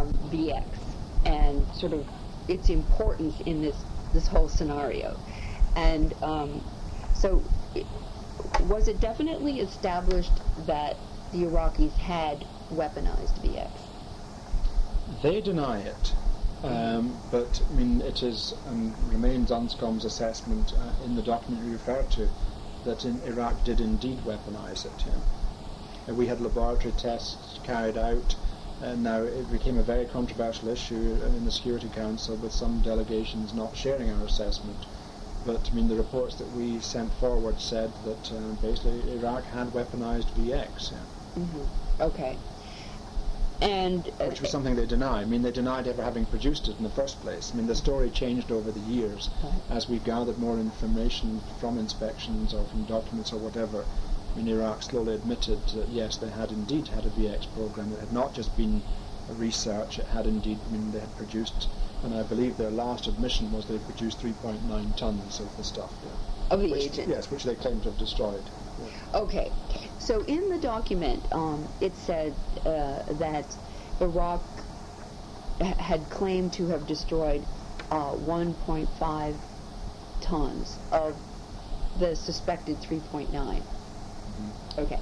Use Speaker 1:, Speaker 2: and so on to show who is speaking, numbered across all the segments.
Speaker 1: VX and sort of its importance in this whole scenario. And so was it definitely established that the Iraqis had weaponized VX?
Speaker 2: They deny it, but I mean it is and remains UNSCOM's assessment in the document you referred to that Iraq did indeed weaponize it. Yeah. We had laboratory tests carried out, and now it became a very controversial issue in the Security Council with some delegations not sharing our assessment. But I mean the reports that we sent forward said that basically Iraq had weaponized VX. Yeah.
Speaker 1: Mm-hmm. Okay. And
Speaker 2: which was something they deny. I mean, they denied ever having produced it in the first place. I mean, the story changed over the years as we gathered more information from inspections or from documents or whatever. I mean, Iraq slowly admitted that yes, they had indeed had a VX program. It had not just been a research. It had indeed, I mean, they had produced, and I believe their last admission was they produced 3.9 tons of the stuff. Yeah.
Speaker 1: Of the agent?
Speaker 2: Yes, which they claimed to have destroyed. Yeah.
Speaker 1: Okay. So in the document, it said that Iraq had claimed to have destroyed 1.5 tons of the suspected 3.9. Mm-hmm. Okay.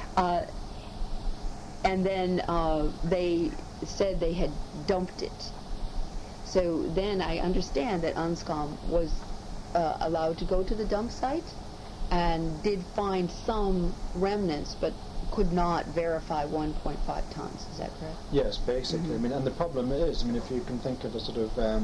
Speaker 1: And then they said they had dumped it. So then I understand that UNSCOM was allowed to go to the dump site and did find some remnants, but could not verify 1.5 tons. Is that correct?
Speaker 2: Yes, basically. Mm-hmm. I mean, and the problem is, I mean, if you can think of a sort of a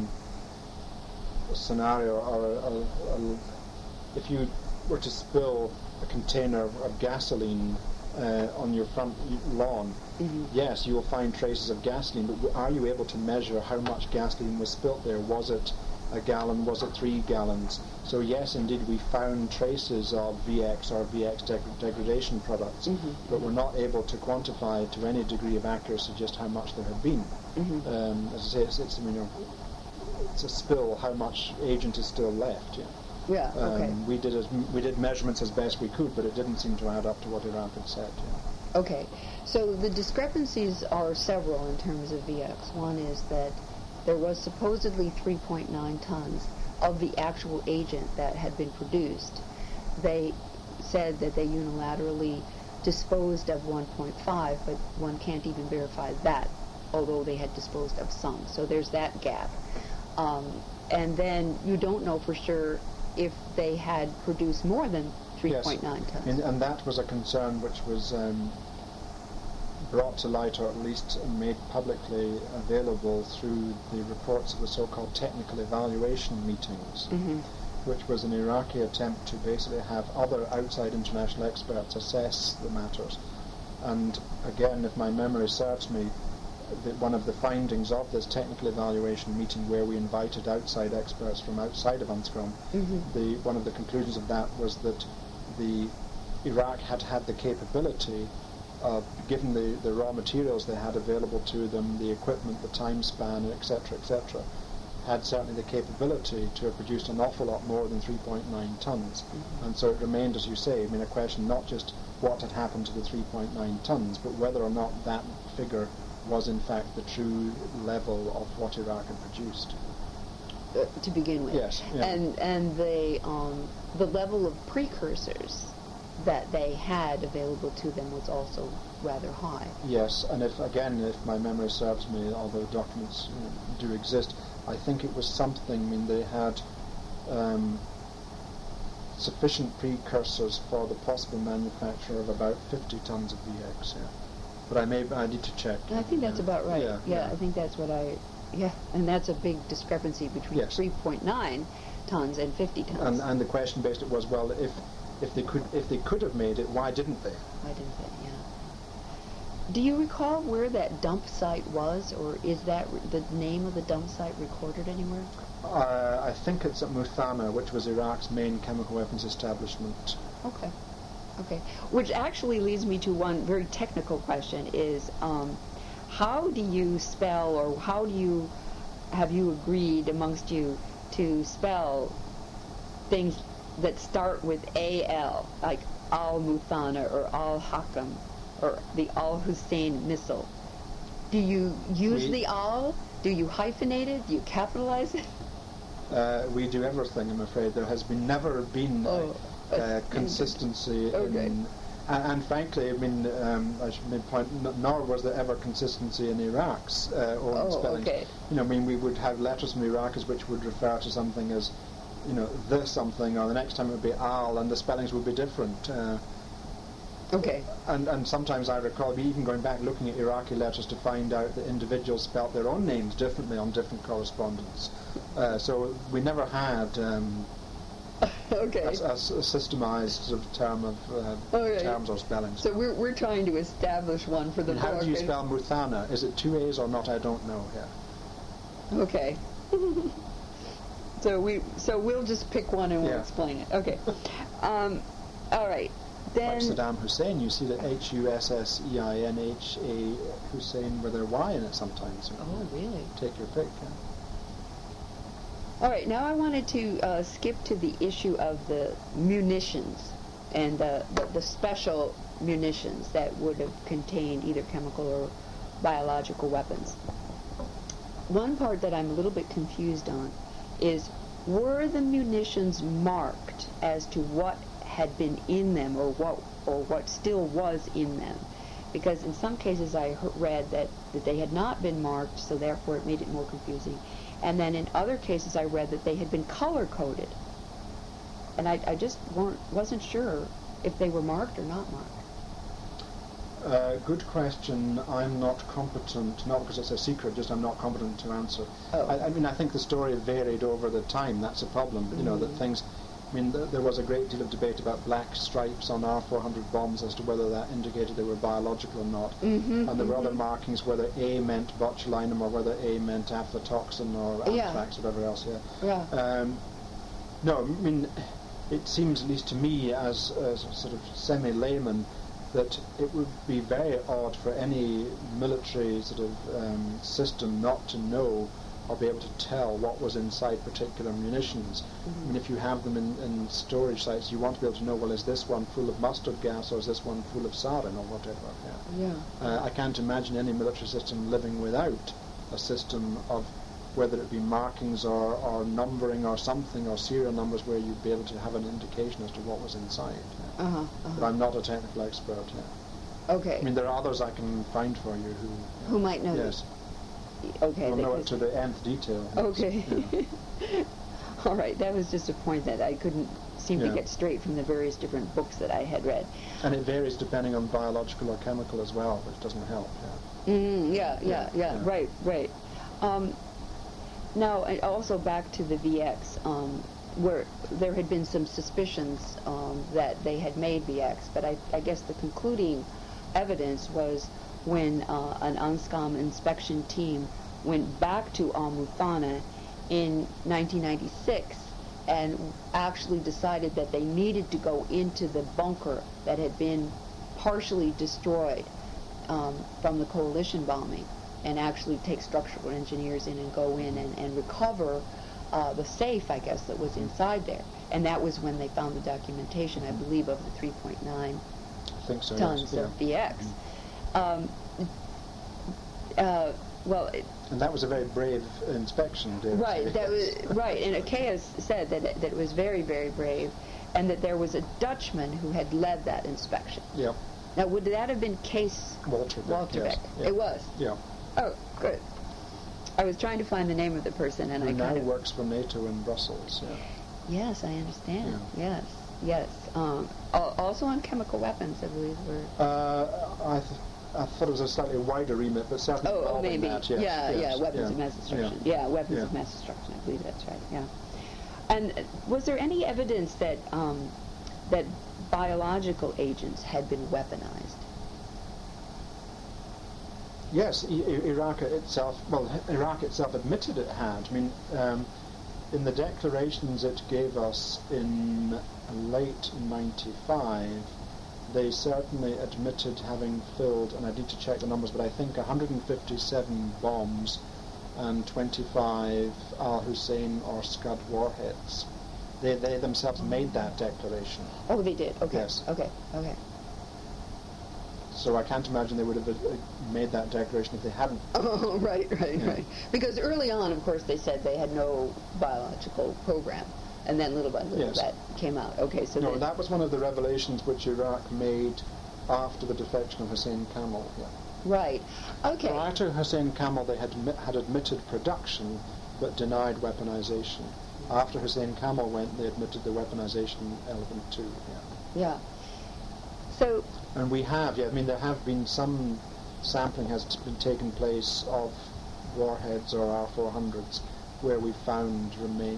Speaker 2: scenario, or if you were to spill a container of gasoline on your front lawn, mm-hmm. yes, you will find traces of gasoline, but are you able to measure how much gasoline was spilt there? Was it a gallon? Was it 3 gallons? So yes, indeed, we found traces of VX or VX degradation products, mm-hmm. but we're not able to quantify to any degree of accuracy just how much there had been. Mm-hmm. As I say, it's a spill. How much agent is still left? Yeah.
Speaker 1: Yeah. Okay.
Speaker 2: We did measurements as best we could, but it didn't seem to add up to what Iraq had said. Yeah.
Speaker 1: Okay. So the discrepancies are several in terms of VX. One is that there was supposedly 3.9 tons of the actual agent that had been produced. They said that they unilaterally disposed of 1.5, but one can't even verify that, although they had disposed of some. So there's that gap. And then you don't know for sure if they had produced more than 3.9 tons.
Speaker 2: And that was a concern which was brought to light, or at least made publicly available through the reports of the so-called technical evaluation meetings, mm-hmm. which was an Iraqi attempt to basically have other outside international experts assess the matters. And again, if my memory serves me, one of the findings of this technical evaluation meeting, where we invited outside experts from outside of UNSCOM, mm-hmm. One of the conclusions of that was that Iraq had the capability, given the raw materials they had available to them, the equipment, the time span, etc., had certainly the capability to have produced an awful lot more than 3.9 tons. Mm-hmm. And so it remained, as you say, I mean, a question not just what had happened to the 3.9 tons, but whether or not that figure was in fact the true level of what Iraq had produced.
Speaker 1: To begin with.
Speaker 2: Yes. Yeah.
Speaker 1: And the level of precursors that they had available to them was also rather high.
Speaker 2: Yes, and if my memory serves me, although documents do exist, I think it was something, I mean, they had sufficient precursors for the possible manufacture of about 50 tons of VX, yeah. But I need to check.
Speaker 1: I think that's about right.
Speaker 2: Yeah,
Speaker 1: I think that's what and that's a big discrepancy between 3.9 tons and 50 tons.
Speaker 2: And the question based it was, well, if they could have made it, why didn't they?
Speaker 1: Why didn't they? Yeah. Do you recall where that dump site was, or is that the name of the dump site recorded anywhere?
Speaker 2: I think it's at Muthana, which was Iraq's main chemical weapons establishment.
Speaker 1: Okay. Which actually leads me to one very technical question: is how do you spell, or have you agreed amongst you to spell things that start with AL, like Al-Muthana or Al-Hakam or the Al-Hussein missile? Do you use the al? Do you hyphenate it? Do you capitalize it?
Speaker 2: We do everything, I'm afraid. There has never been consistency in... And frankly, I mean, I should make point, nor was there ever consistency in Iraq's own spellings.
Speaker 1: Okay.
Speaker 2: You know, I mean, we would have letters from Iraqis which would refer to something as, you know, the something, or the next time it would be al, and the spellings would be different.
Speaker 1: Okay.
Speaker 2: And sometimes I recall even going back looking at Iraqi letters to find out that individuals spelt their own names differently on different correspondence. So we never had a systemized sort of term of terms or spellings.
Speaker 1: So we're trying to establish one for the book.
Speaker 2: How do you spell Muthana? Is it 2 A's or not? I don't know. Yeah.
Speaker 1: Okay. So we'll just pick one and we'll explain it. Okay. All right. Then
Speaker 2: like Saddam Hussein, you see that Husseinha Hussein with their Y in it sometimes.
Speaker 1: Oh, really?
Speaker 2: Take your pick. Yeah.
Speaker 1: All right, now I wanted to skip to the issue of the munitions and the special munitions that would have contained either chemical or biological weapons. One part that I'm a little bit confused on is, were the munitions marked as to what had been in them or what still was in them? Because in some cases I read that they had not been marked, so therefore it made it more confusing. And then in other cases I read that they had been color-coded. And I just wasn't sure if they were marked or not marked.
Speaker 2: Good question. I'm not competent, not because it's a secret, just I'm not competent to answer.
Speaker 1: Oh.
Speaker 2: I mean, I think the story varied over the time. That's a problem. You know, that things... I mean, there was a great deal of debate about black stripes on R-400 bombs as to whether that indicated they were biological or not. And there were other markings, whether A meant botulinum or whether A meant aflatoxin or anthrax or whatever else. No, I mean, it seems, at least to me, as a sort of semi-layman, that it would be very odd for any military sort of system not to know or be able to tell what was inside particular munitions. I mean, if you have them in storage sites, you want to be able to know, well, is this one full of mustard gas or is this one full of sarin or whatever. I can't imagine any military system living without a system of whether it be markings or numbering or something, or serial numbers where you'd be able to have an indication as to what was inside. But I'm not a technical expert.
Speaker 1: Okay.
Speaker 2: I mean, there are others I can find for you
Speaker 1: who might know.
Speaker 2: Yes.
Speaker 1: Okay.
Speaker 2: We'll know it to the nth detail.
Speaker 1: Okay. All right. That was just a point that I couldn't seem to get straight from the various different books that I had read.
Speaker 2: And it varies depending on biological or chemical as well, which doesn't help.
Speaker 1: Right. Now, also back to the VX, where there had been some suspicions that they had made VX, but I guess the concluding evidence was when an UNSCOM inspection team went back to Al-Muthana in 1996 and actually decided that they needed to go into the bunker that had been partially destroyed from the coalition bombing, and actually take structural engineers in and go in and recover the safe, I guess, that was inside there. And that was when they found the documentation, I believe, of the 3.9 tons of VX.
Speaker 2: And that was a very brave inspection, David.
Speaker 1: Right, that was right. And Achaeus said that it was very, very brave, and that there was a Dutchman who had led that inspection.
Speaker 2: Yeah.
Speaker 1: Now, would that have been Case Walterbeck?
Speaker 2: Yes. Yeah.
Speaker 1: It was.
Speaker 2: Yeah.
Speaker 1: Oh, good. I was trying to find the name of the person, and
Speaker 2: he now works for NATO in Brussels. Yeah.
Speaker 1: Yes, I understand. Yeah. Yes. Also on chemical weapons, I believe.
Speaker 2: I thought it was a slightly wider remit, but certainly
Speaker 1: maybe.
Speaker 2: That, yes.
Speaker 1: Weapons of mass destruction. Yeah, weapons of mass destruction. I believe that's right. Yeah. And was there any evidence that that biological agents had been weaponized?
Speaker 2: Yes, Iraq itself admitted it had. I mean, in the declarations it gave us in late '95, they certainly admitted having filled, and I need to check the numbers, but I think 157 bombs and 25 Al-Hussein or Scud warheads. They themselves made that declaration.
Speaker 1: Oh, they did. Okay.
Speaker 2: Yes.
Speaker 1: Okay.
Speaker 2: So I can't imagine they would have made that declaration if they hadn't.
Speaker 1: Oh, right. Because early on, of course, they said they had no biological program, and then little by little that came out. Okay, so
Speaker 2: no, that was one of the revelations which Iraq made after the defection of Hussein Kamel. Yeah.
Speaker 1: Right. Okay.
Speaker 2: Prior to Hussein Kamel, they had admitted production, but denied weaponization. After Hussein Kamel went, they admitted the weaponization element too.
Speaker 1: Yeah. So.
Speaker 2: And we have, there have been some sampling has been taken place of warheads or R-400s where we found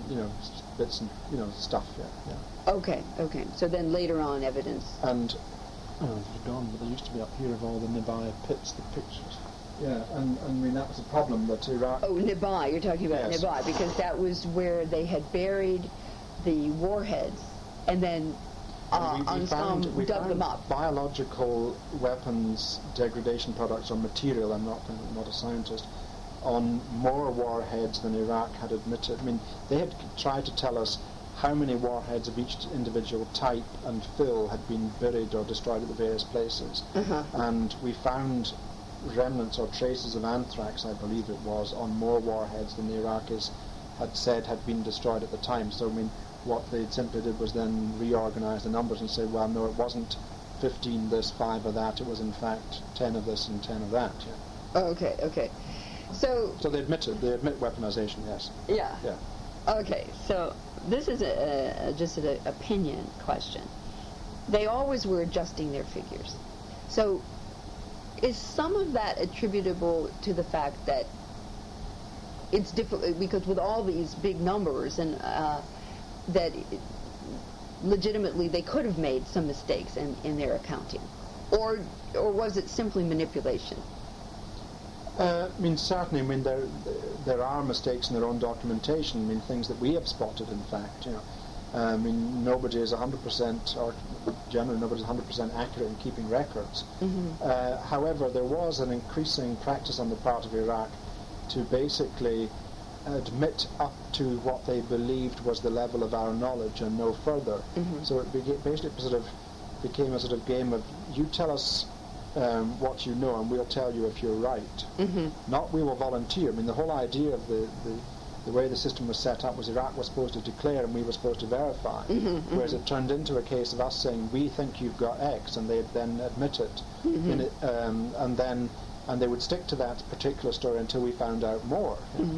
Speaker 2: bits and stuff. Yeah.
Speaker 1: Okay. So then later on, evidence.
Speaker 2: And they're gone, but they used to be up here of all the Nibai pits, the pictures. Yeah, and I mean that was a problem that Iraq.
Speaker 1: Oh, Nibai, you're talking about Nibai, because that was where they had buried the warheads, and then
Speaker 2: we
Speaker 1: found dug them up.
Speaker 2: Biological weapons degradation products or material. I'm not a scientist. On more warheads than Iraq had admitted. I mean, they had tried to tell us how many warheads of each individual type and fill had been buried or destroyed at the various places, and we found remnants or traces of anthrax, I believe it was, on more warheads than the Iraqis had said had been destroyed at the time. So, I mean, what they simply did was then reorganize the numbers and say, well, no, it wasn't 15 this, 5 of that, it was in fact 10 of this and 10 of that. Yeah.
Speaker 1: Oh, okay. So they admit
Speaker 2: weaponization, yes.
Speaker 1: Yeah. Okay, so this is just an opinion question. They always were adjusting their figures. So is some of that attributable to the fact that it's difficult, because with all these big numbers, and that legitimately they could have made some mistakes in their accounting? Or was it simply manipulation?
Speaker 2: Certainly, there are mistakes in their own documentation. Things that we have spotted, in fact. Nobody is 100%, or generally nobody's 100% accurate in keeping records. However, there was an increasing practice on the part of Iraq to basically admit up to what they believed was the level of our knowledge and no further. So it became a sort of game of, you tell us what you know and we'll tell you if you're right. Not we will volunteer. The whole idea of the way the system was set up was Iraq was supposed to declare and we were supposed to verify, whereas it turned into a case of us saying, we think you've got X, and they'd then admit it, and they would stick to that particular story until we found out more.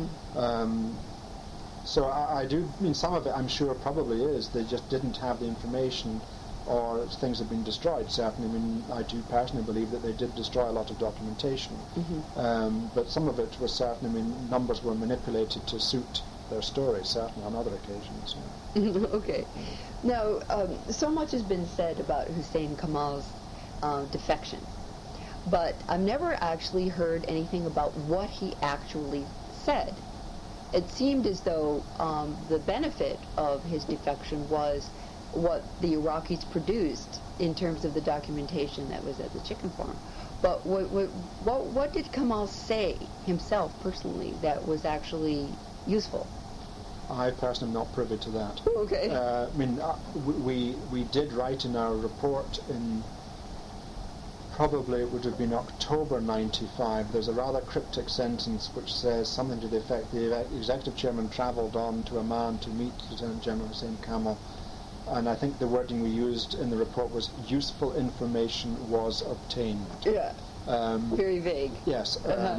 Speaker 2: So I do, some of it I'm sure probably is they just didn't have the information, or things have been destroyed, certainly. I do personally believe that they did destroy a lot of documentation. But some of it was certainly, numbers were manipulated to suit their story, certainly, on other occasions.
Speaker 1: Okay. Now, so much has been said about Hussein Kamal's defection, but I've never actually heard anything about what he actually said. It seemed as though the benefit of his defection was what the Iraqis produced in terms of the documentation that was at the chicken farm. But what did Kamal say himself personally that was actually useful?
Speaker 2: I personally am not privy to that.
Speaker 1: Okay.
Speaker 2: We did write in our report in, probably it would have been October 95, there's a rather cryptic sentence which says something to the effect, the executive chairman travelled on to Amman to meet Lieutenant General Hussein Kamel, and I think the wording we used in the report was useful information was obtained.
Speaker 1: Yeah. Very vague.
Speaker 2: Yes.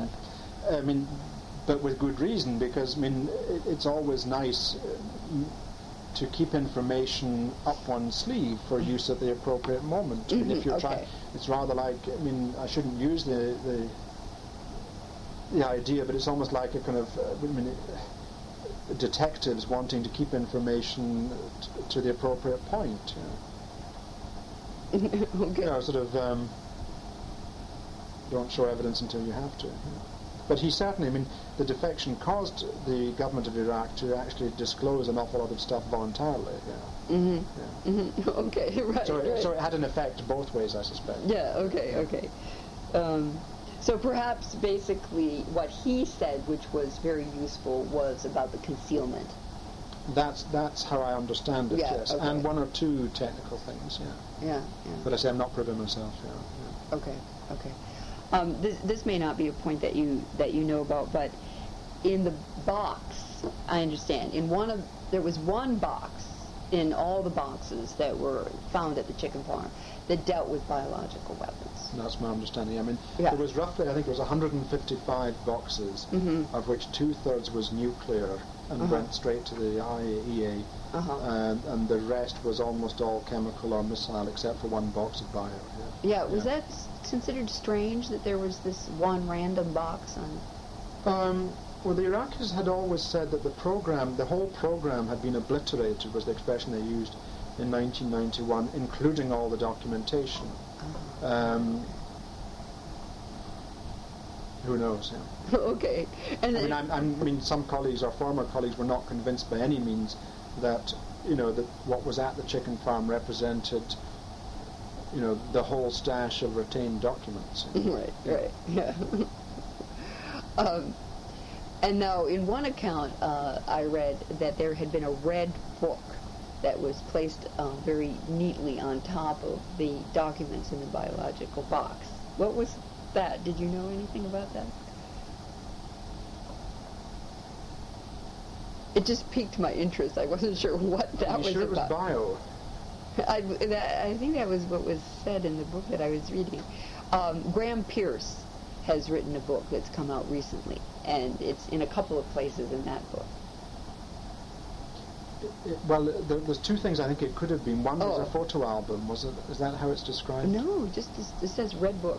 Speaker 2: But with good reason, because it's always nice to keep information up one's sleeve for use at the appropriate moment. If you're trying, it's rather like, I shouldn't use the idea, but it's almost like a kind of detectives wanting to keep information to the appropriate point.
Speaker 1: Okay.
Speaker 2: Don't show evidence until you have to. But he certainly, the defection caused the government of Iraq to actually disclose an awful lot of stuff voluntarily.
Speaker 1: Okay, right.
Speaker 2: So it had an effect both ways, I suspect.
Speaker 1: Yeah. Okay. So perhaps basically what he said, which was very useful, was about the concealment.
Speaker 2: That's how I understand it, yes.
Speaker 1: Okay.
Speaker 2: And one or two technical things,
Speaker 1: Yeah.
Speaker 2: But I say I'm not privy myself,
Speaker 1: Okay. This may not be a point that you know about, but in the box, I understand, there was one box in all the boxes that were found at the chicken farm that dealt with biological weapons.
Speaker 2: That's my understanding. I mean,
Speaker 1: Yeah.
Speaker 2: there was roughly, I think it was 155 boxes, of which 2/3 was nuclear and went straight to the IAEA, and the rest was almost all chemical or missile, except for one box of bio.
Speaker 1: Yeah, was that considered strange that there was this one random box on?
Speaker 2: Well, the Iraqis had always said that the whole program had been obliterated, was the expression they used in 1991, including all the documentation. Who knows? Yeah.
Speaker 1: Okay. And
Speaker 2: I mean, some colleagues or former colleagues were not convinced by any means that that what was at the chicken farm represented the whole stash of retained documents.
Speaker 1: Right. Yeah. And now, in one account, I read that there had been a red book that was placed very neatly on top of the documents in the biological box. What was that? Did you know anything about that? It just piqued my interest. I wasn't sure what that was
Speaker 2: about. Are you sure it was bio?
Speaker 1: I think that was what was said in the book that I was reading. Graham Pierce has written a book that's come out recently, and it's in a couple of places in that book.
Speaker 2: Well, there's two things I think it could have been. One was a photo album, was it? Is that how it's described?
Speaker 1: No, just it says red book.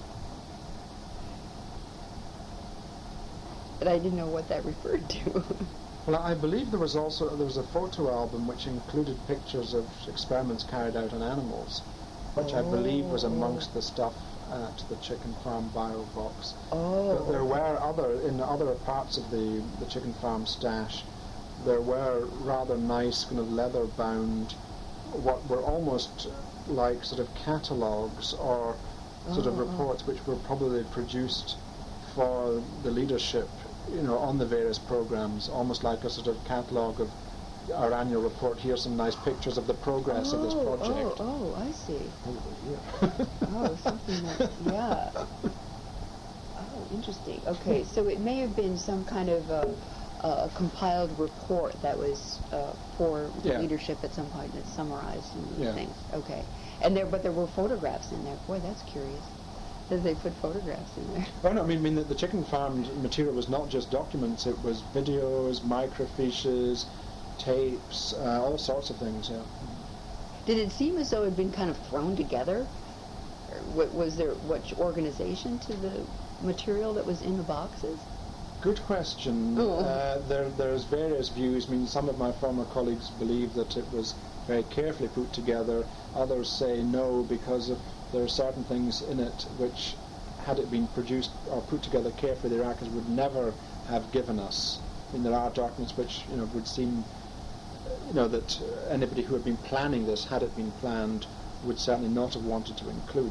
Speaker 1: But I didn't know what that referred to.
Speaker 2: Well, I believe there was a photo album which included pictures of experiments carried out on animals, which I believe was amongst the stuff at the chicken farm bio box. But there were in other parts of the chicken farm stash, there were rather nice kind of leather-bound, what were almost like sort of catalogues or sort of reports which were probably produced for the leadership, on the various programs, almost like a sort of catalogue of our annual report. Here's some nice pictures of the progress of this project.
Speaker 1: I see.
Speaker 2: Yeah.
Speaker 1: Something like, yeah. Oh, interesting. Okay, so it may have been some kind of a compiled report that was for the leadership at some point that summarized things. Okay, but there were photographs in there. Boy, that's curious. That they put photographs in there.
Speaker 2: Oh no, I mean the chicken farm material was not just documents; it was videos, microfiches, tapes, all sorts of things. Yeah.
Speaker 1: Did it seem as though it had been kind of thrown together? Was there much organization to the material that was in the boxes?
Speaker 2: Good question. There's various views. I mean, some of my former colleagues believe that it was very carefully put together. Others say no, because there are certain things in it which, had it been produced or put together carefully, the Iraqis would never have given us. I mean, there are documents which would seem that anybody who had been planning this, had it been planned, would certainly not have wanted to include.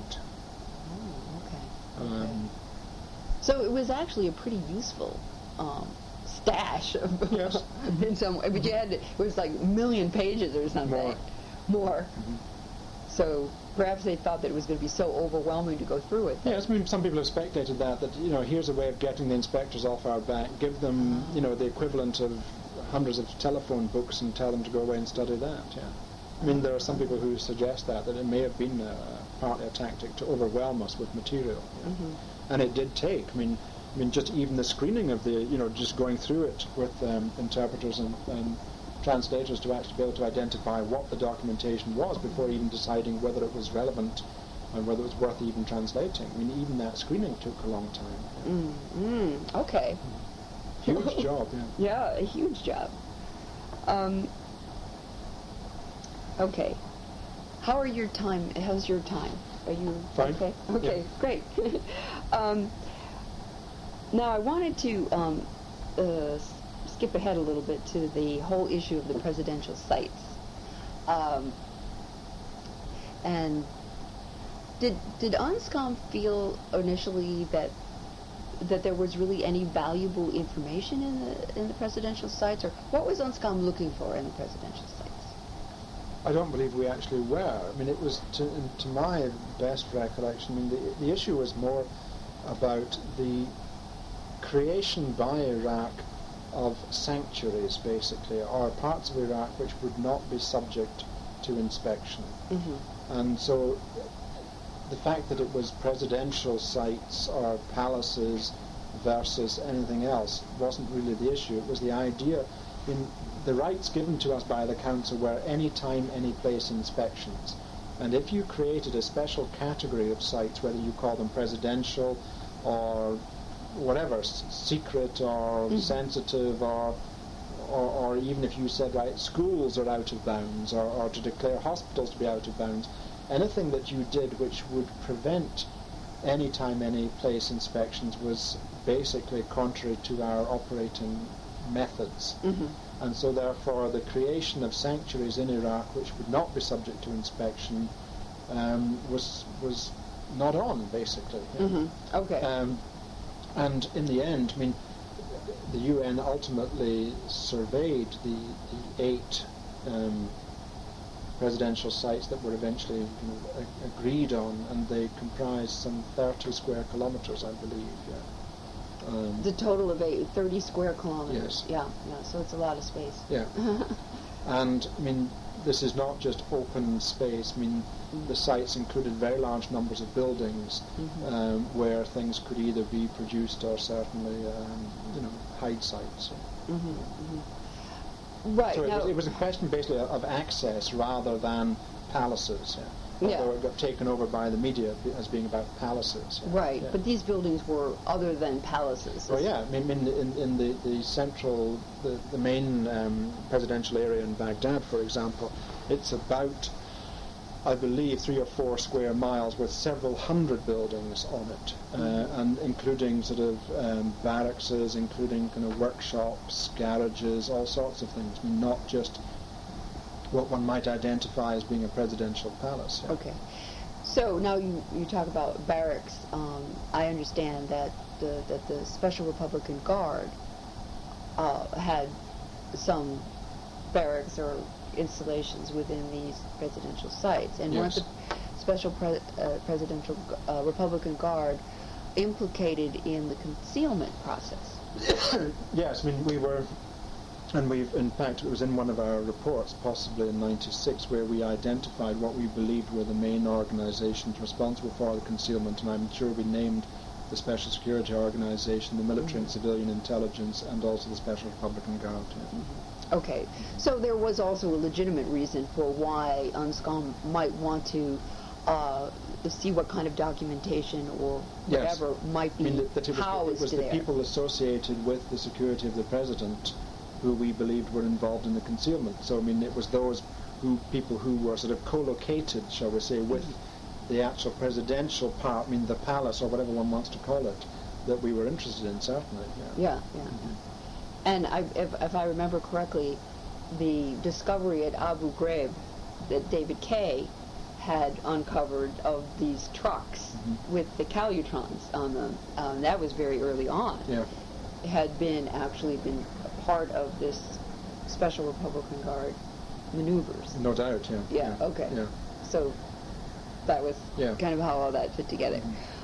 Speaker 1: Okay. So it was actually a pretty useful stash of
Speaker 2: yes.
Speaker 1: in some way, but it was like 1 million pages or something. More. So perhaps they thought that it was going to be so overwhelming to go through it.
Speaker 2: Yes, I mean, some people have speculated that here's a way of getting the inspectors off our back, give them the equivalent of hundreds of telephone books and tell them to go away and study that. Yeah. I mean, there are some people who suggest that it may have been partly a tactic to overwhelm us with material. Yeah. And it did take. I mean, just even the screening of the, just going through it with interpreters and translators to actually be able to identify what the documentation was before even deciding whether it was relevant and whether it was worth even translating. I mean, even that screening took a long time. Yeah.
Speaker 1: Okay.
Speaker 2: Huge job, yeah.
Speaker 1: Yeah, a huge job. Okay. How's your time? Are you
Speaker 2: fine?
Speaker 1: Okay. Okay, yeah. Great. Now I wanted to skip ahead a little bit to the whole issue of the presidential sites. And did UNSCOM feel initially that there was really any valuable information in the presidential sites, or what was UNSCOM looking for in the presidential sites?
Speaker 2: I don't believe we actually were. I mean, it was, to my best recollection, I mean, the issue was more about the creation by Iraq of sanctuaries, basically, or parts of Iraq which would not be subject to inspection. And so the fact that it was presidential sites or palaces versus anything else wasn't really the issue. It was the idea, in the rights given to us by the council were any time, any place inspections. And if you created a special category of sites, whether you call them presidential or whatever, secret or sensitive, or even if you said, right, schools are out of bounds, or to declare hospitals to be out of bounds, anything that you did which would prevent any time, any place inspections was basically contrary to our operating methods. And so therefore the creation of sanctuaries in Iraq which would not be subject to inspection was not on, basically.
Speaker 1: Okay.
Speaker 2: And in the end, I mean, the UN ultimately surveyed the 8 presidential sites that were eventually agreed on, and they comprised some 30 square kilometres, I believe.
Speaker 1: The total of 30 square kilometres.
Speaker 2: Yes.
Speaker 1: Yeah, so it's a lot of space.
Speaker 2: Yeah. And, I mean, this is not just open space. I mean, the sites included very large numbers of buildings where things could either be produced or certainly, hide sites.
Speaker 1: Right.
Speaker 2: So it was a question basically of access rather than palaces. Although it got taken over by the media as being about palaces.
Speaker 1: Right, but these buildings were other than palaces.
Speaker 2: Well, yeah, I mean, in the central, the main presidential area in Baghdad, for example, it's about, I believe, 3 or 4 square miles with several hundred buildings on it, and including sort of barracks, including kind of workshops, garages, all sorts of things, I mean, not just what one might identify as being a presidential palace.
Speaker 1: Okay. So now you talk about barracks. I understand that the Special Republican Guard had some barracks or installations within these presidential sites, and weren't the Special Presidential Republican Guard implicated in the concealment process?
Speaker 2: Yes, I mean, we were. And in fact, it was in one of our reports, possibly in '96, where we identified what we believed were the main organisations responsible for the concealment, and I'm sure we named the Special Security Organisation, the Military and Civilian Intelligence, and also the Special Republican Guard.
Speaker 1: Okay, so there was also a legitimate reason for why UNSCOM might want to see what kind of documentation or whatever might be housed
Speaker 2: it was the people associated with the security of the President who we believed were involved in the concealment. So, I mean, it was those people who were sort of co-located, shall we say, with the actual presidential part, I mean, the palace or whatever one wants to call it, that we were interested in, certainly.
Speaker 1: Yeah. And if I remember correctly, the discovery at Abu Ghraib that David Kay had uncovered of these trucks with the Calutrons on them, that was very early on. Had been part of this Special Republican Guard maneuvers.
Speaker 2: No doubt,
Speaker 1: Okay. So that was kind of how all that fit together.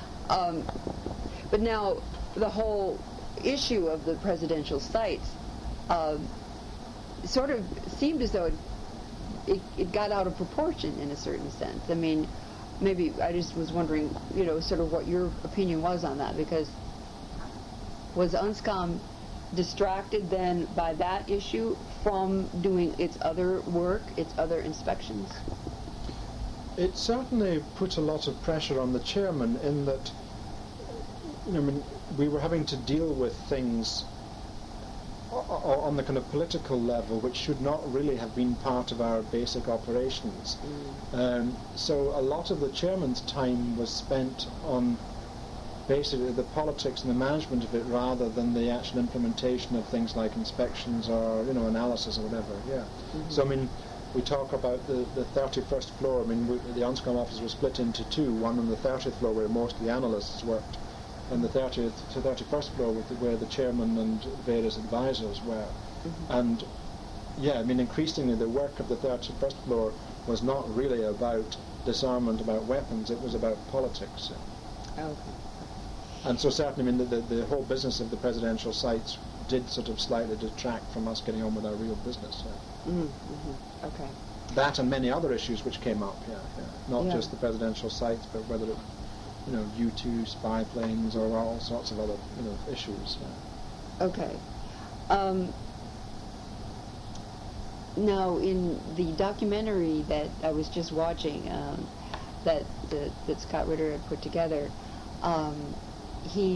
Speaker 1: But now the whole issue of the presidential sites sort of seemed as though it got out of proportion in a certain sense. I mean, maybe I just was wondering, sort of what your opinion was on that, because was UNSCOM distracted then by that issue from doing its other work, its other inspections?
Speaker 2: It certainly put a lot of pressure on the chairman in that, we were having to deal with things on the kind of political level which should not really have been part of our basic operations. So a lot of the chairman's time was spent on basically the politics and the management of it rather than the actual implementation of things like inspections or analysis or whatever. So I mean, we talk about the 31st floor. I mean, the UNSCOM office was split into 2, one on the 30th floor where most of the analysts worked, and the 30th to 31st floor where the chairman and various advisors were. And I mean, increasingly the work of the 31st floor was not really about disarmament, about weapons. It was about politics.
Speaker 1: Okay.
Speaker 2: And so certainly, I mean, the whole business of the presidential sites did sort of slightly detract from us getting on with our real business.
Speaker 1: Okay.
Speaker 2: That and many other issues which came up, not just the presidential sites, but whether it, U-2 spy planes or all sorts of other, issues.
Speaker 1: Okay. Now, in the documentary that I was just watching, that Scott Ritter had put together, he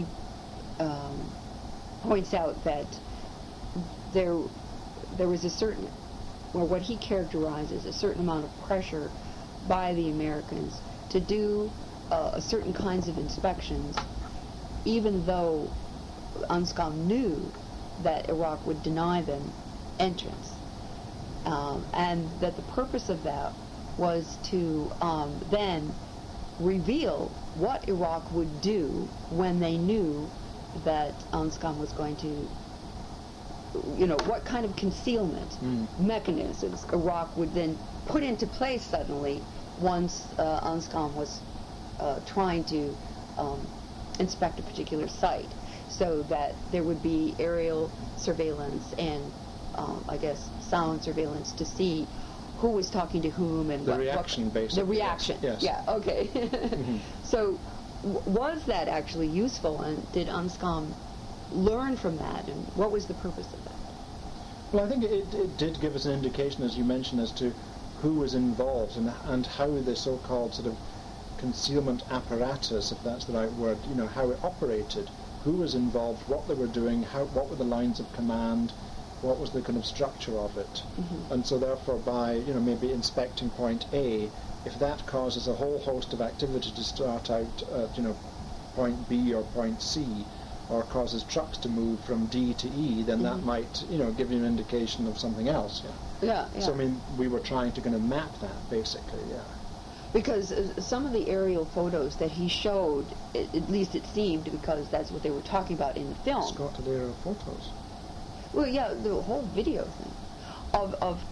Speaker 1: points out that there was a certain, or what he characterizes, a certain amount of pressure by the Americans to do certain kinds of inspections, even though UNSCOM knew that Iraq would deny them entrance. And that the purpose of that was to then reveal what Iraq would do when they knew that UNSCOM was going to, what kind of concealment mechanisms Iraq would then put into place suddenly once UNSCOM was trying to inspect a particular site, so that there would be aerial surveillance and I guess sound surveillance to see who was talking to whom and
Speaker 2: the reaction, basically.
Speaker 1: The reaction.
Speaker 2: Yes.
Speaker 1: Yeah. Okay. So, was that actually useful, and did UNSCOM learn from that, and what was the purpose of that?
Speaker 2: Well, I think it did give us an indication, as you mentioned, as to who was involved and how the so-called sort of concealment apparatus, if that's the right word, how it operated, who was involved, what they were doing, what were the lines of command, what was the kind of structure of it. And so therefore by, maybe inspecting point A, if that causes a whole host of activity to start out at, point B or point C, or causes trucks to move from D to E, then that might, give you an indication of something else.
Speaker 1: Yeah.
Speaker 2: So, we were trying to kind of map that, basically,
Speaker 1: Because some of the aerial photos that he showed, at least it seemed, because that's what they were talking about in the film.
Speaker 2: Scott did aerial photos.
Speaker 1: Well, yeah, the whole video thing of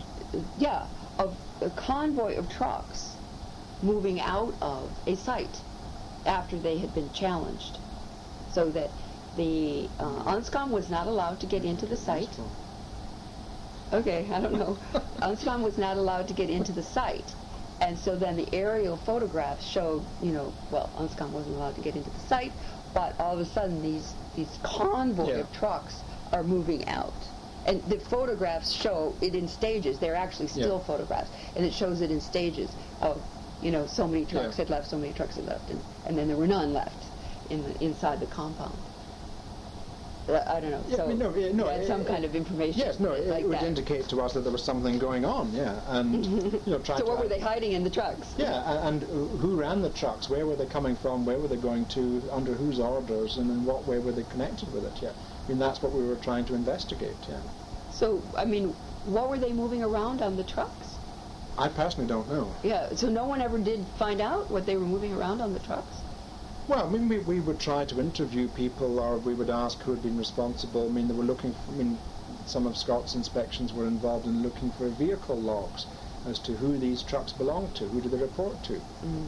Speaker 1: a convoy of trucks moving out of a site after they had been challenged, so that the UNSCOM was not allowed to get into the site. Okay, I don't know. UNSCOM was not allowed to get into the site, and so then the aerial photographs showed, UNSCOM wasn't allowed to get into the site, but all of a sudden these convoy of trucks are moving out. And the photographs show it in stages. They're actually still photographs. And it shows it in stages of, so many trucks had left, so many trucks had left. And then there were none left inside the compound. I don't know. So some kind of information.
Speaker 2: Yes, it would indicate to us that there was something going on, and try.
Speaker 1: So what were they hiding in the trucks?
Speaker 2: Yeah, and who ran the trucks? Where were they coming from? Where were they going to? Under whose orders? And in what way were they connected with it? That's what we were trying to investigate.
Speaker 1: So what were they moving around on the trucks?
Speaker 2: I personally don't know.
Speaker 1: Yeah. So no one ever did find out what they were moving around on the trucks?
Speaker 2: Well, we would try to interview people, or we would ask who had been responsible. They were looking for, some of Scott's inspections were involved in looking for vehicle logs as to who these trucks belonged to, who do they report to.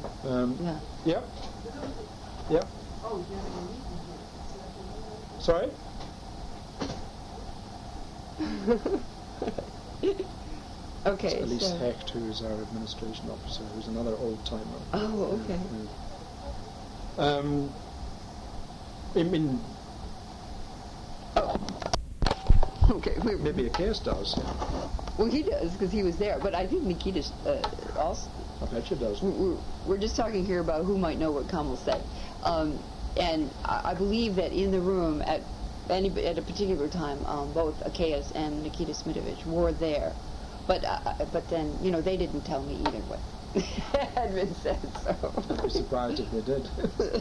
Speaker 2: Yep. Sorry?
Speaker 1: Okay.
Speaker 2: Elise Hecht, who is our administration officer, who's another old-timer.
Speaker 1: Oh, okay. Okay.
Speaker 2: Maybe a case does.
Speaker 1: Well, he does, because he was there, but I think Nikita also.
Speaker 2: I bet you does.
Speaker 1: We're just talking here about who might know what Kamal said. And I believe that in the room at a particular time, both Achaeus and Nikita Smitovich were there. But then, they didn't tell me either what had been said, so.
Speaker 2: I'd be surprised if they did.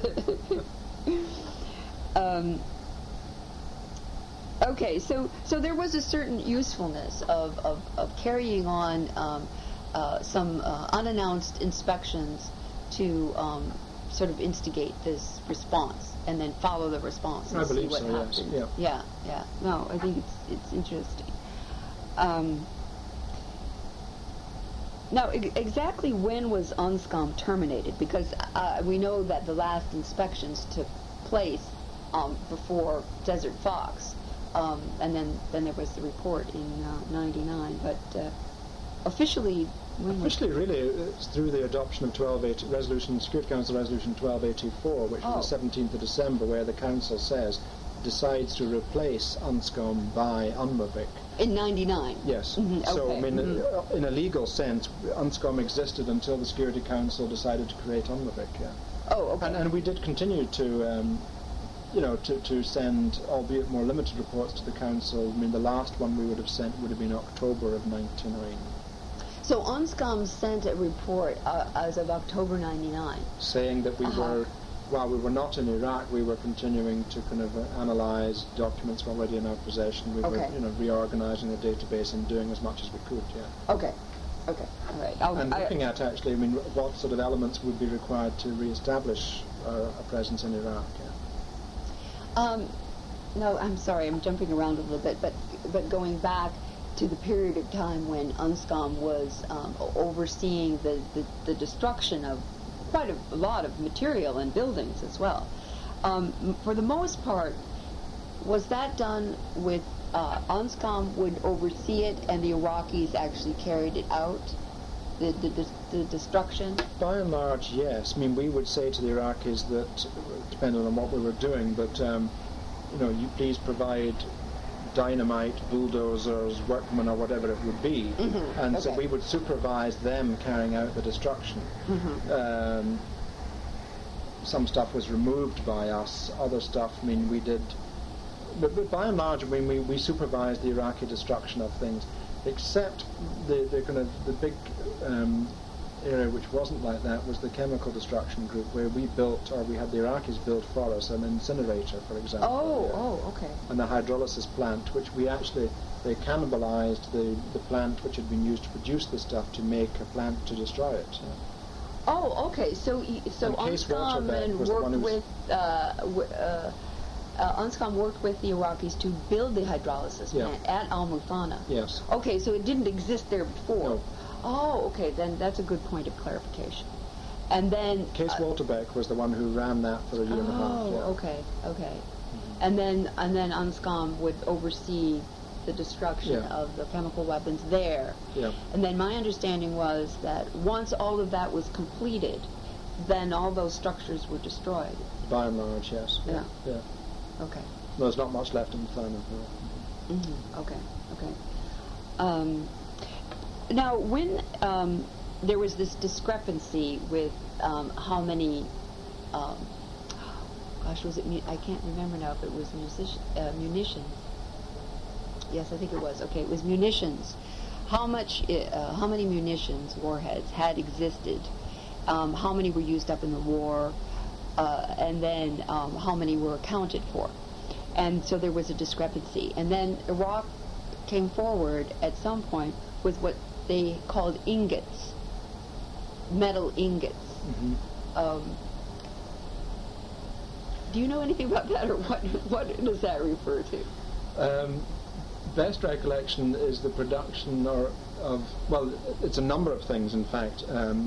Speaker 1: Okay, so there was a certain usefulness of carrying on some unannounced inspections to sort of instigate this response, and then follow the response and see what happens. Yes. Yeah. No, I think it's interesting. Now, exactly when was UNSCOM terminated? Because we know that the last inspections took place before Desert Fox, and then there was the report in '99. But officially,
Speaker 2: officially, really, it's through the adoption of Security Council Resolution 1284, which was the 17th of December, where the Council decides to replace UNSCOM by UNMOVIC.
Speaker 1: In '99?
Speaker 2: Yes.
Speaker 1: Mm-hmm.
Speaker 2: So,
Speaker 1: okay.
Speaker 2: I mean, in a legal sense, UNSCOM existed until the Security Council decided to create UNMOVIC, yeah.
Speaker 1: Oh, okay.
Speaker 2: And we did continue to, to send, albeit more limited reports to the Council. I mean, the last one we would have sent would have been October of '99.
Speaker 1: So UNSCOM sent a report as of October '99.
Speaker 2: Saying that while we were not in Iraq, we were continuing to kind of analyse documents already in our possession. We were, reorganising the database and doing as much as we could, yeah.
Speaker 1: Okay, all right.
Speaker 2: And looking at, actually, I mean, what sort of elements would be required to re-establish a presence in Iraq, yeah.
Speaker 1: No, I'm sorry, I'm jumping around a little bit, but going back to the period of time when UNSCOM was overseeing the destruction of quite a lot of material and buildings as well. For the most part, was that done with UNSCOM would oversee it and the Iraqis actually carried it out, the destruction?
Speaker 2: By and large, yes. I mean, we would say to the Iraqis that, depending on what we were doing, but, you please provide dynamite, bulldozers, workmen, or whatever it would be.
Speaker 1: Mm-hmm.
Speaker 2: And so we would supervise them carrying out the destruction.
Speaker 1: Mm-hmm.
Speaker 2: Some stuff was removed by us, other stuff, I mean, we did... But by and large, I mean, we supervised the Iraqi destruction of things, except the kind of the big area which wasn't like that was the chemical destruction group, where we had the Iraqis build for us an incinerator, for example.
Speaker 1: Okay.
Speaker 2: And the hydrolysis plant, which they cannibalized the plant which had been used to produce the stuff to make a plant to destroy it. Yeah.
Speaker 1: Oh, okay. So UNSCOM worked with the Iraqis to build the hydrolysis plant at Al Muthanna.
Speaker 2: Yes.
Speaker 1: Okay, so it didn't exist there before.
Speaker 2: No.
Speaker 1: Oh, okay. Then that's a good point of clarification. And then
Speaker 2: Case Walterbeck was the one who ran that for a year and a half. Yeah.
Speaker 1: Okay. Mm-hmm. And then UNSCOM would oversee the destruction of the chemical weapons there.
Speaker 2: Yeah.
Speaker 1: And then my understanding was that once all of that was completed, then all those structures were destroyed.
Speaker 2: By and large, yes.
Speaker 1: Yeah.
Speaker 2: Okay. There's not much left in the planet.
Speaker 1: Mm-hmm. Okay. Now, when there was this discrepancy with how many, was it? I can't remember now if it was munitions. Yes, I think it was. Okay, it was munitions. How many munitions, warheads, had existed? How many were used up in the war? And then how many were accounted for? And so there was a discrepancy. And then Iraq came forward at some point with what they called ingots, metal ingots.
Speaker 2: Mm-hmm.
Speaker 1: Do you know anything about that, or what does that refer to?
Speaker 2: Best recollection is the production it's a number of things, in fact.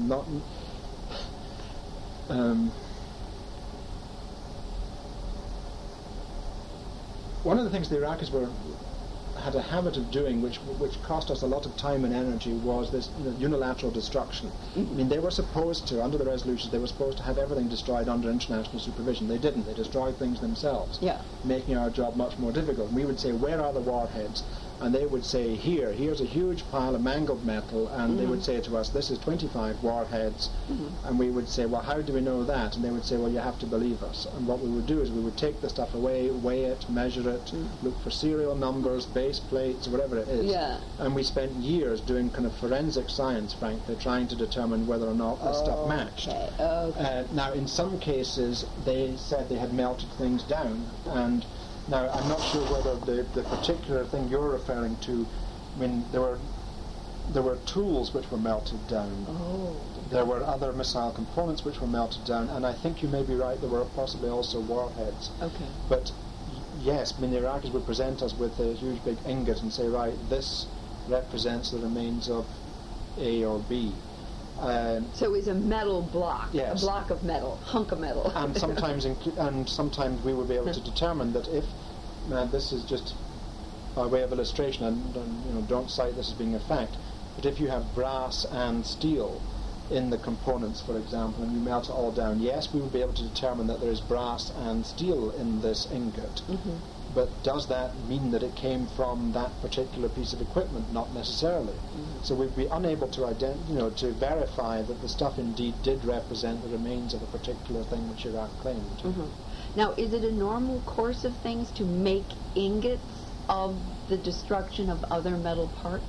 Speaker 2: One of the things the Iraqis had a habit of doing, which cost us a lot of time and energy, was this unilateral destruction.
Speaker 1: Mm-hmm.
Speaker 2: I mean, they were supposed to, under the resolutions, they were supposed to have everything destroyed under international supervision. They didn't. They destroyed things themselves, making our job much more difficult. And we would say, where are the warheads? And they would say, here's a huge pile of mangled metal, and they would say to us, this is 25 warheads. And we would say, well, how do we know that? And they would say, well, you have to believe us. And what we would do is we would take the stuff away, weigh it, measure it, look for serial numbers, base plates, whatever it is.
Speaker 1: Yeah.
Speaker 2: And we spent years doing kind of forensic science, frankly, trying to determine whether or not this stuff matched.
Speaker 1: Okay.
Speaker 2: Now, in some cases, they said they had melted things down, and now, I'm not sure whether the particular thing you're referring to, I mean, there were tools which were melted down.
Speaker 1: Oh.
Speaker 2: There were other missile components which were melted down, and I think you may be right, there were possibly also warheads.
Speaker 1: Okay.
Speaker 2: But yes, I mean, the Iraqis would present us with a huge big ingot and say, right, this represents the remains of A or B.
Speaker 1: So it was a metal block,
Speaker 2: yes.
Speaker 1: a block of metal, hunk of metal.
Speaker 2: And sometimes we would be able to determine that if, this is just by way of illustration, and don't cite this as being a fact, but if you have brass and steel in the components, for example, and you melt it all down, yes, we would be able to determine that there is brass and steel in this ingot. Mm-hmm. But does that mean that it came from that particular piece of equipment? Not necessarily. Mm-hmm. So we'd be unable to to verify that the stuff indeed did represent the remains of a particular thing which Iraq claimed.
Speaker 1: Mm-hmm. Now, is it a normal course of things to make ingots of the destruction of other metal parts?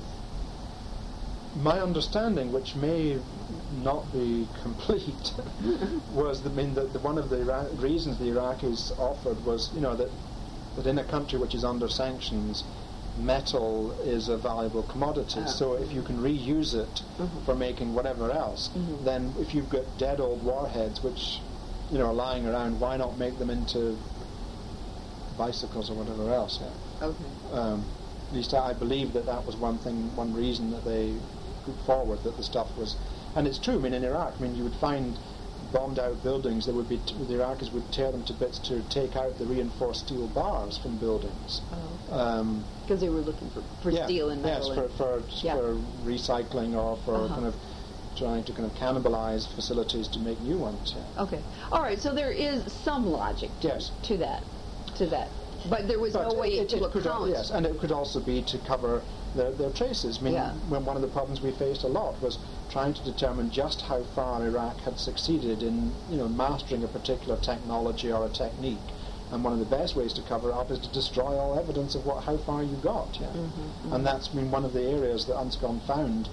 Speaker 2: My understanding, which may not be complete, was that one of the reasons the Iraqis offered was, that in a country which is under sanctions, metal is a valuable commodity. So if you can reuse it for making whatever else, then if you've got dead old warheads which are lying around, why not make them into bicycles or whatever else? Yeah.
Speaker 1: Okay.
Speaker 2: At least I believe that was one reason that they put forward, that the stuff was, and it's true. I mean, in Iraq, you would find bombed out buildings. The Iraqis would tear them to bits to take out the reinforced steel bars from buildings.
Speaker 1: Because they were looking for steel and metal.
Speaker 2: Yes, for recycling or for trying to cannibalize facilities to make new ones. Yeah.
Speaker 1: Okay. All right. So there is some logic to that. But there was no way to account.
Speaker 2: Yes, and it could also be to cover their traces. When one of the problems we faced a lot was trying to determine just how far Iraq had succeeded in, mastering a particular technology or a technique. And one of the best ways to cover up is to destroy all evidence of how far you got. Yeah, and that's one of the areas that UNSCOM found.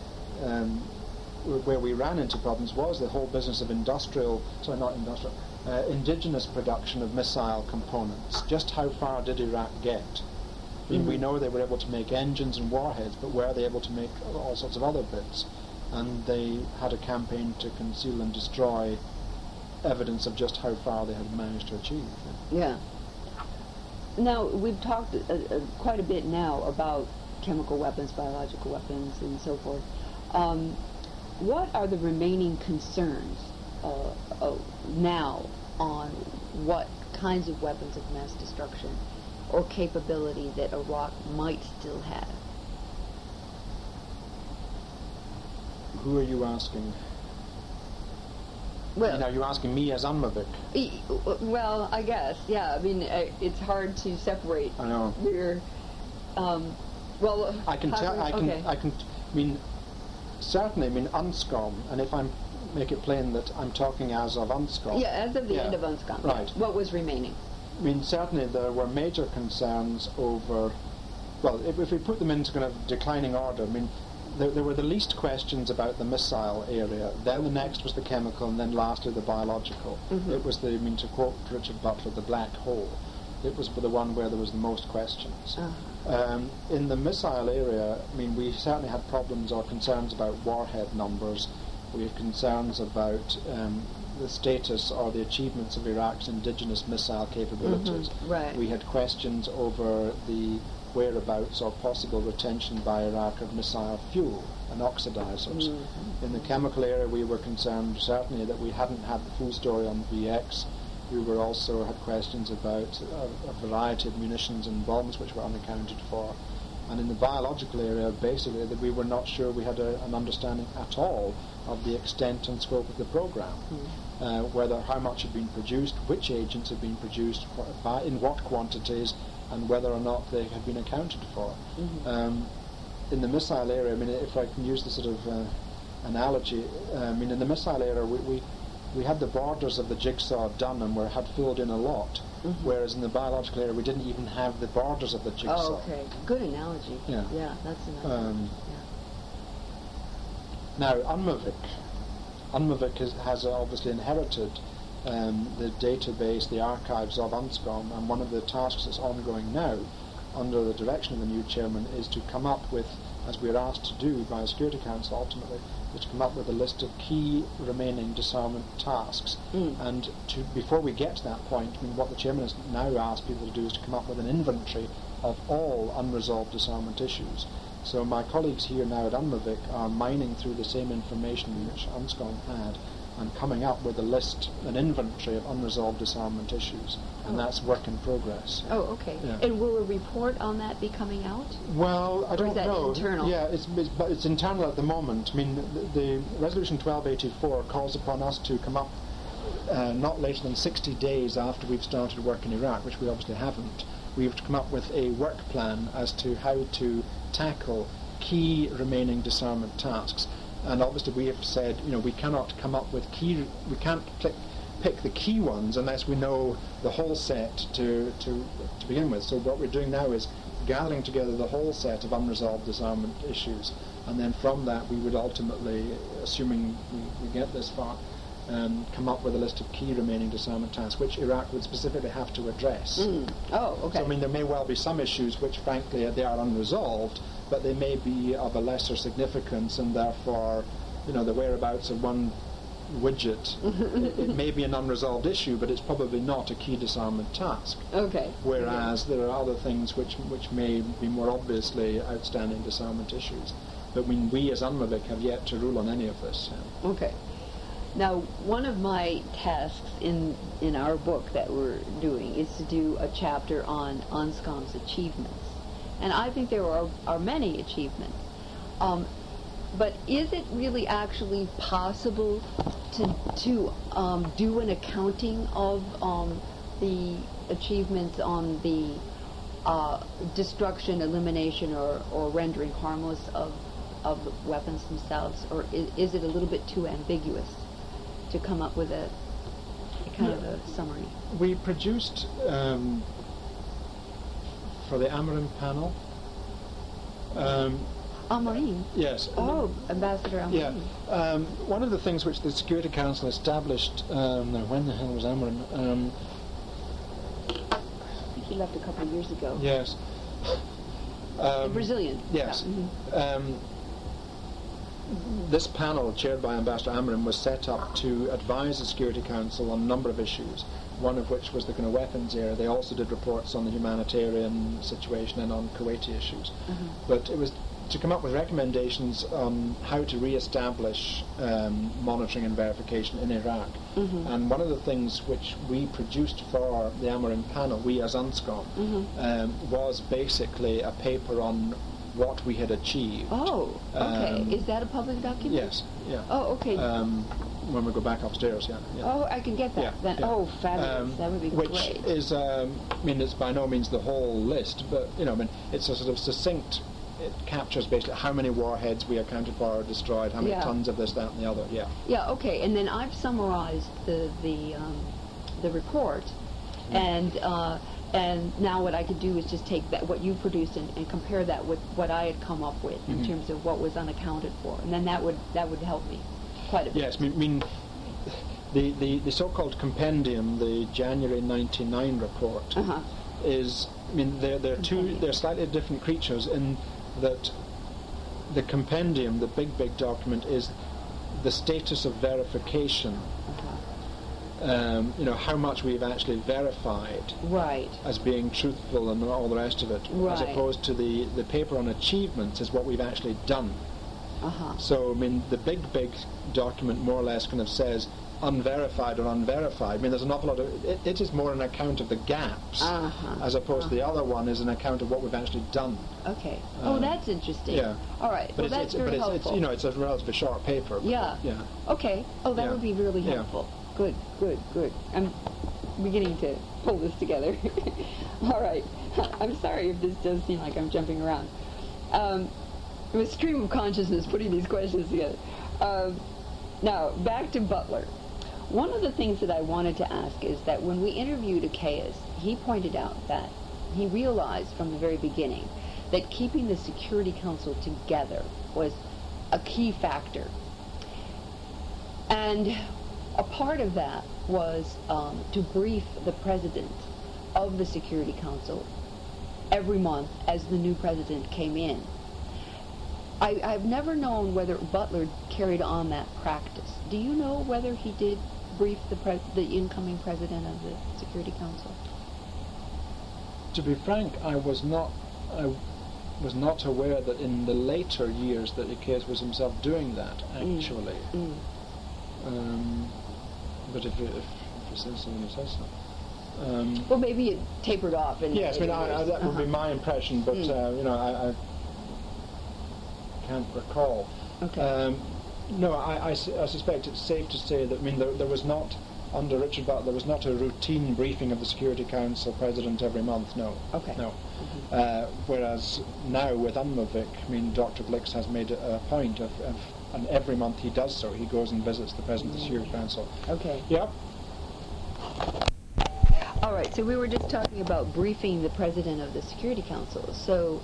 Speaker 2: Where we ran into problems was the whole business of indigenous production of missile components. Just how far did Iraq get? We know they were able to make engines and warheads, but were they able to make all sorts of other bits? And they had a campaign to conceal and destroy evidence of just how far they had managed to achieve.
Speaker 1: Yeah. Now, we've talked quite a bit now about chemical weapons, biological weapons, and so forth. What are the remaining concerns now on what kinds of weapons of mass destruction or capability that Iraq might still have?
Speaker 2: Who are you asking?
Speaker 1: Well,
Speaker 2: are you asking me as Unmavik?
Speaker 1: Well, I guess, yeah. It's hard to separate.
Speaker 2: I know. I can tell. Certainly, UNSCOM, and if I make it plain that I'm talking as of UNSCOM.
Speaker 1: Yeah, as of the end of UNSCOM.
Speaker 2: Right.
Speaker 1: What was remaining?
Speaker 2: Certainly there were major concerns over, well, if we put them into declining order, there were the least questions about the missile area, then the next was the chemical, and then lastly the biological. It was to quote Richard Butler, the black hole. It was the one where there was the most questions. In the missile area, we certainly had problems or concerns about warhead numbers. We had concerns about the status or the achievements of Iraq's indigenous missile capabilities.
Speaker 1: Right.
Speaker 2: We had questions over the whereabouts or possible retention by Iraq of missile fuel and oxidizers. In the chemical area, we were concerned certainly that we hadn't had the full story on VX. We were also had questions about a variety of munitions and bombs which were unaccounted for. And in the biological area, basically, that we were not sure we had an understanding at all of the extent and scope of the program. Whether how much had been produced, which agents had been produced, in what quantities, and whether or not they had been accounted for. In the missile area, if I can use the sort of analogy, in the missile area, we had the borders of the jigsaw done and had filled in a lot, whereas in the biological area we didn't even have the borders of the jigsaw.
Speaker 1: Oh, okay. Good analogy.
Speaker 2: Yeah,
Speaker 1: that's a nice one.
Speaker 2: Now, UNMAVIC has obviously inherited the database, the archives of UNSCOM, and one of the tasks that's ongoing now, under the direction of the new chairman, is to come up with, as we're asked to do by the Security Council ultimately, is to come up with a list of key remaining disarmament tasks. And before we get to that point, what the chairman has now asked people to do is to come up with an inventory of all unresolved disarmament issues. So my colleagues here now at UNMOVIC are mining through the same information which UNSCOM had and coming up with a list, an inventory of unresolved disarmament issues, and that's work in progress.
Speaker 1: Oh, okay.
Speaker 2: Yeah.
Speaker 1: And will a report on that be coming out?
Speaker 2: Well, I don't know.
Speaker 1: Or is that internal?
Speaker 2: Yeah, but it's internal at the moment. I mean, the Resolution 1284 calls upon us to come up not later than 60 days after we've started work in Iraq, which we obviously haven't. We have to come up with a work plan as to how to tackle key remaining disarmament tasks. And obviously we have said, we cannot come up with we can't pick the key ones unless we know the whole set to begin with. So what we're doing now is gathering together the whole set of unresolved disarmament issues, and then from that we would ultimately, assuming we get this far, come up with a list of key remaining disarmament tasks which Iraq would specifically have to address.
Speaker 1: Oh, okay.
Speaker 2: So I mean, there may well be some issues which frankly they are unresolved, but they may be of a lesser significance, and therefore, the whereabouts of one widget, it may be an unresolved issue, but it's probably not a key disarmament task.
Speaker 1: Okay.
Speaker 2: Whereas there are other things which may be more obviously outstanding disarmament issues. But we as UNMOVIC have yet to rule on any of this.
Speaker 1: Okay. Now, one of my tasks in our book that we're doing is to do a chapter on UNSCOM's achievements. And I think there are many achievements. But is it really actually possible to do an accounting of the achievements on the destruction, elimination, or rendering harmless of the weapons themselves? Or is it a little bit too ambiguous to come up with a kind of a summary?
Speaker 2: We produced, for the Amarin panel,
Speaker 1: Amarin?
Speaker 2: Yes.
Speaker 1: Oh, Ambassador Amarin.
Speaker 2: Yeah. One of the things which the Security Council established, now when the hell was Amarin?
Speaker 1: I think he left a couple of years ago.
Speaker 2: Yes.
Speaker 1: The Brazilian.
Speaker 2: Yes.
Speaker 1: Yeah.
Speaker 2: This panel, chaired by Ambassador Amarin, was set up to advise the Security Council on a number of issues, one of which was the kind of weapons area. They also did reports on the humanitarian situation and on Kuwaiti issues. But it was to come up with recommendations on how to re-establish monitoring and verification in Iraq. And one of the things which we produced for the Amarin panel, we as UNSCOM, was basically a paper on what we had achieved.
Speaker 1: Oh, okay. Is that a public document?
Speaker 2: Yes, yeah.
Speaker 1: Oh, okay.
Speaker 2: When we go back upstairs, yeah.
Speaker 1: Oh, I can get that.
Speaker 2: Yeah,
Speaker 1: Then.
Speaker 2: yeah.
Speaker 1: Oh, fabulous. That would be
Speaker 2: which
Speaker 1: great.
Speaker 2: Is, it's by no means the whole list, but, it's a sort of succinct, it captures basically how many warheads we accounted for or destroyed, how many tons of this, that, and the other,
Speaker 1: Yeah, okay. And then I've summarized the report, and now what I could do is just take that what you produced and compare that with what I had come up with in terms of what was unaccounted for, and then that would help me quite a bit.
Speaker 2: Yes, I mean the so-called compendium, the January '99 report, is they're slightly different creatures in that the compendium, the big document, is the status of verification. How much we've actually verified as being truthful and all the rest of it, as opposed to the paper on achievements is what we've actually done. So, the big document more or less kind of says unverified or unverified. There's an awful lot of... It is more an account of the gaps, as opposed to the other one is an account of what we've actually done.
Speaker 1: Okay. That's interesting.
Speaker 2: Yeah.
Speaker 1: All right.
Speaker 2: But
Speaker 1: that's very helpful.
Speaker 2: It's a relatively short paper.
Speaker 1: Yeah. Okay. Oh, that would be really helpful. Good. I'm beginning to pull this together. All right. I'm sorry if this does seem like I'm jumping around. I'm a stream of consciousness putting these questions together. Now, back to Butler. One of the things that I wanted to ask is that when we interviewed Akayas, he pointed out that he realized from the very beginning that keeping the Security Council together was a key factor. And a part of that was to brief the president of the Security Council every month as the new president came in. I've never known whether Butler carried on that practice. Do you know whether he did brief the incoming president of the Security Council?
Speaker 2: To be frank, I was not was not aware that in the later years that Icaeus was himself doing that, actually. But if it says so, it says so.
Speaker 1: Well, maybe it tapered off.
Speaker 2: Yes, I mean, that would be my impression, but I can't recall.
Speaker 1: Okay.
Speaker 2: No, I suspect it's safe to say that, I mean, there was not, under Richard Butler, there was not a routine briefing of the Security Council President every month, no.
Speaker 1: Okay.
Speaker 2: No. Whereas now with UNMOVIC, I mean, Dr. Blix has made a point of, and every month he does so, he goes and visits the President of the Security Council.
Speaker 1: Okay.
Speaker 2: Yep.
Speaker 1: All right, so we were just talking about briefing the President of the Security Council. So,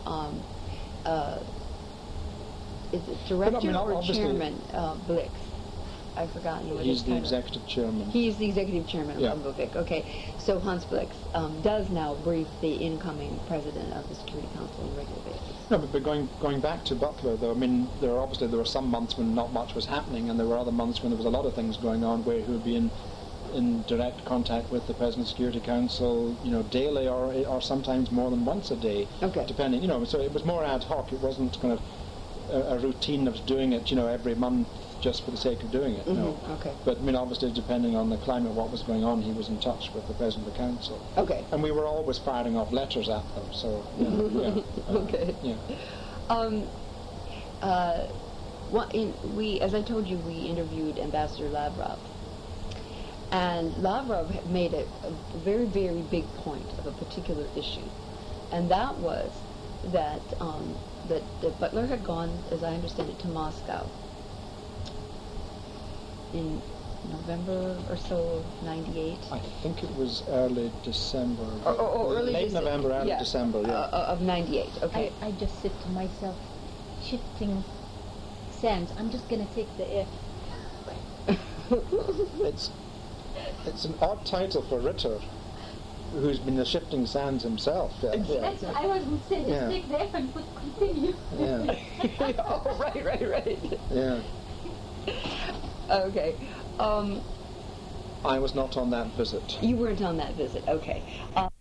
Speaker 1: is it Director or Chairman Blix? I've forgotten what his
Speaker 2: He's the Executive Chairman.
Speaker 1: He's the Executive Chairman
Speaker 2: Yeah.
Speaker 1: of UNMOVIC. Okay, so Hans Blix does now brief the incoming President of the Security Council on a regular basis.
Speaker 2: No, but going back to Butler, though, I mean, there were some months when not much was happening, and there were other months when there was a lot of things going on where he would be in direct contact with the President of the Security Council, daily or sometimes more than once a day,
Speaker 1: Okay.
Speaker 2: depending, so it was more ad hoc. It wasn't kind of a routine of doing it, every month just for the sake of doing it. No.
Speaker 1: Okay.
Speaker 2: But I mean, obviously, depending on the climate, what was going on, he was in touch with the President of the Council.
Speaker 1: Okay.
Speaker 2: And we were always firing off letters at them. So yeah.
Speaker 1: Okay.
Speaker 2: Yeah.
Speaker 1: As I told you, we interviewed Ambassador Lavrov. And Lavrov had made a very, very big point of a particular issue. And that was that Butler had gone, as I understand it, to Moscow in November or so of '98.
Speaker 2: I think it was early December.
Speaker 1: Early
Speaker 2: late November, early December,
Speaker 1: of '98, okay.
Speaker 3: I just said to myself, shifting sands. I'm just going to take the F.
Speaker 2: It's an odd title for Ritter, who's been the shifting sands himself.
Speaker 3: That's what I was going to say. Just take the F and put continue.
Speaker 2: Yeah.
Speaker 1: Oh, right.
Speaker 2: Yeah.
Speaker 1: Okay.
Speaker 2: I was not on that visit.
Speaker 1: You weren't on that visit, okay.